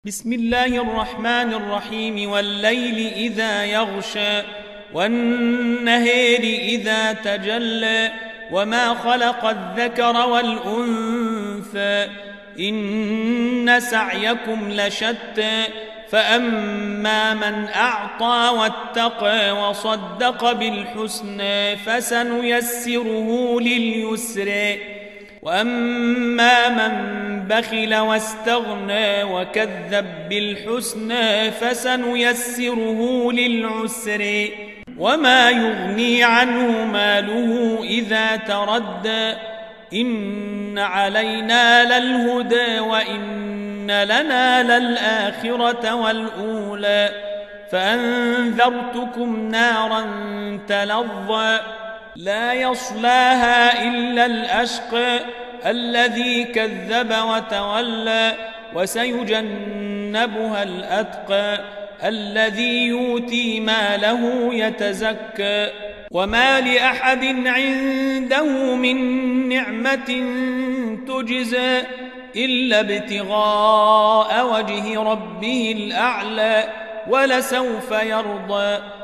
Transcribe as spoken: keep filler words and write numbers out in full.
بسم الله الرحمن الرحيم والليل إذا يغشى والنهار إذا تجلى وما خلق الذكر والأنثى إن سعيكم لشتى فأما من أعطى واتقى وصدق بالحسنى فسنيسره لليسرى وأما من بخل واستغنى وكذب بالحسنى فسنيسره للعسر وما يغني عنه ماله إذا تردى إن علينا للهدى وإن لنا للآخرة والأولى فأنذرتكم نارا تلظى لا يصلاها إلا الأشقى الذي كذب وتولى وسيجنبها الأتقى الذي يؤتي ماله يتزكى وما لأحد عنده من نعمة تجزى إلا ابتغاء وجه ربه الأعلى ولسوف يرضى